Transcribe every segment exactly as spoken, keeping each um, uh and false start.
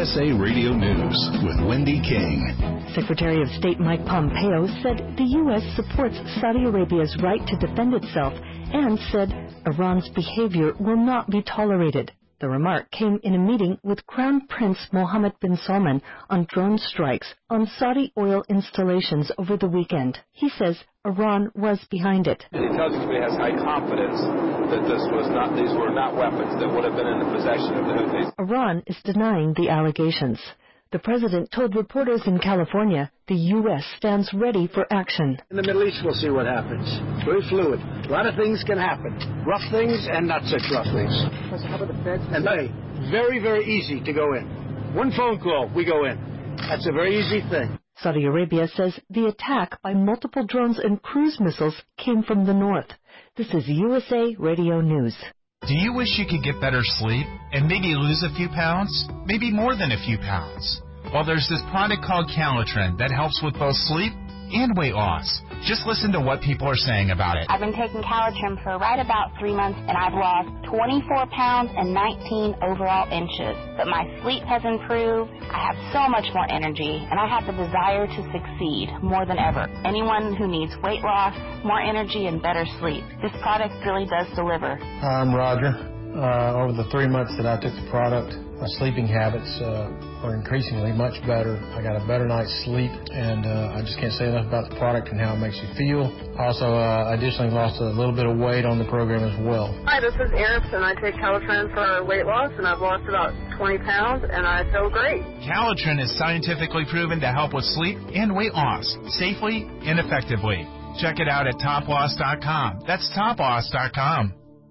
S A Radio News with Wendy King. Secretary of State Mike Pompeo said the U S supports Saudi Arabia's right to defend itself and said Iran's behavior will not be tolerated. The remark came in a meeting with Crown Prince Mohammed bin Salman on drone strikes on Saudi oil installations over the weekend. He says Iran was behind it. The intelligence community has high confidence that this was not, these were not weapons that would have been in the possession of the Houthis. Iran is denying the allegations. The president told reporters in California the U S stands ready for action. In the Middle East, we'll see what happens. Very fluid. A lot of things can happen. Rough things and not such rough things. And they, very, very easy to go in. One phone call, we go in. That's a very easy thing. Saudi Arabia says the attack by multiple drones and cruise missiles came from the north. This is U S A Radio News. Do you wish you could get better sleep and maybe lose a few pounds? Maybe more than a few pounds? Well, there's this product called Calitrin that helps with both sleep and weight loss. Just listen to what people are saying about it. I've been taking Calitrin for right about three months, and I've lost twenty-four pounds and nineteen overall inches. But my sleep has improved. I have so much more energy, and I have the desire to succeed more than ever. Anyone who needs weight loss, more energy, and better sleep, this product really does deliver. I'm Roger. Uh, over the three months that I took the product, my sleeping habits uh, are increasingly much better. I got a better night's sleep, and uh, I just can't say enough about the product and how it makes you feel. Also, uh, additionally lost a little bit of weight on the program as well. Hi, this is Eris, and I take Calitrin for weight loss, and I've lost about twenty pounds, and I feel great. Calitrin is scientifically proven to help with sleep and weight loss safely and effectively. Check it out at top loss dot com. That's top loss dot com.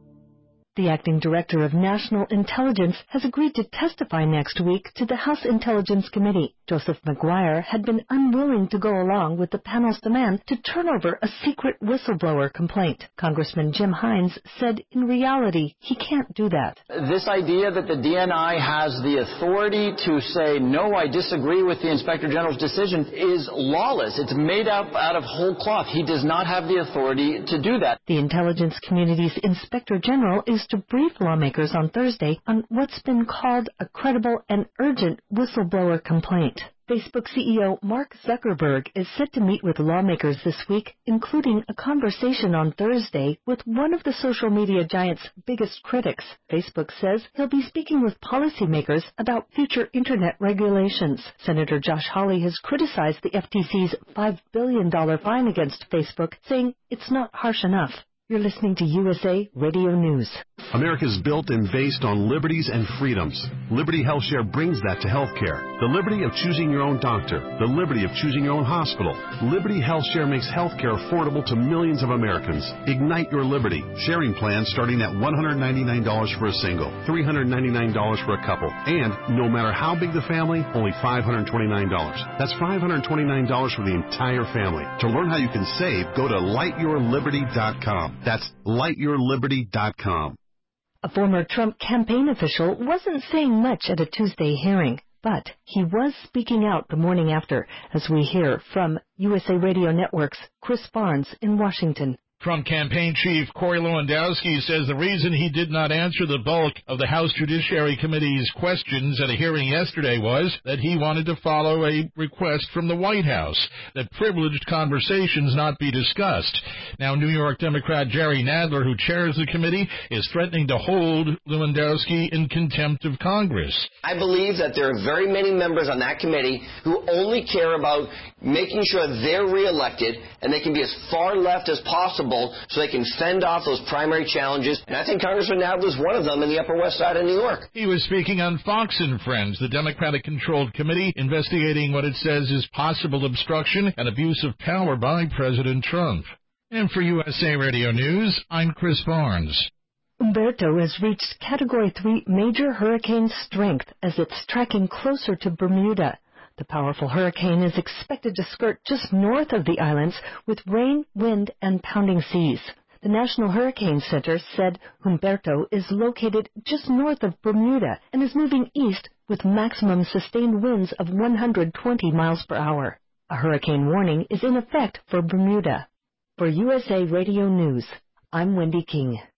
The acting director of National Intelligence has agreed to testify next week to the House Intelligence Committee. Joseph McGuire had been unwilling to go along with the panel's demand to turn over a secret whistleblower complaint. Congressman Jim Hines said in reality he can't do that. This idea that the D N I has the authority to say, no, I disagree with the Inspector General's decision is lawless. It's made up out of whole cloth. He does not have the authority to do that. The intelligence community's Inspector General is to brief lawmakers on Thursday on what's been called a credible and urgent whistleblower complaint. Facebook C E O Mark Zuckerberg is set to meet with lawmakers this week, including a conversation on Thursday with one of the social media giant's biggest critics. Facebook says he'll be speaking with policymakers about future Internet regulations. Senator Josh Hawley has criticized the F T C's five billion dollars fine against Facebook, saying it's not harsh enough. You're listening to U S A Radio News. America's built and based on liberties and freedoms. Liberty HealthShare brings that to healthcare. The liberty of choosing your own doctor. The liberty of choosing your own hospital. Liberty HealthShare makes healthcare affordable to millions of Americans. Ignite your liberty. Sharing plans starting at one hundred ninety-nine dollars for a single, three hundred ninety-nine dollars for a couple, and no matter how big the family, only five hundred twenty-nine dollars. That's five hundred twenty-nine dollars for the entire family. To learn how you can save, go to light your liberty dot com. That's light your liberty dot com. A former Trump campaign official wasn't saying much at a Tuesday hearing, but he was speaking out the morning after, as we hear from U S A Radio Network's Chris Barnes in Washington. Trump campaign chief Corey Lewandowski says the reason he did not answer the bulk of the House Judiciary Committee's questions at a hearing yesterday was that he wanted to follow a request from the White House that privileged conversations not be discussed. Now, New York Democrat Jerry Nadler, who chairs the committee, is threatening to hold Lewandowski in contempt of Congress. I believe that there are very many members on that committee who only care about making sure they're reelected and they can be as far left as possible so they can fend off those primary challenges. And I think Congressman Nadler is one of them in the Upper West Side of New York. He was speaking on Fox and Friends, the Democratic-controlled committee investigating what it says is possible obstruction and abuse of power by President Trump. And for U S A Radio News, I'm Chris Barnes. Humberto has reached Category three major hurricane strength as it's tracking closer to Bermuda. The powerful hurricane is expected to skirt just north of the islands with rain, wind, and pounding seas. The National Hurricane Center said Humberto is located just north of Bermuda and is moving east with maximum sustained winds of one hundred twenty miles per hour. A hurricane warning is in effect for Bermuda. For U S A Radio News, I'm Wendy King.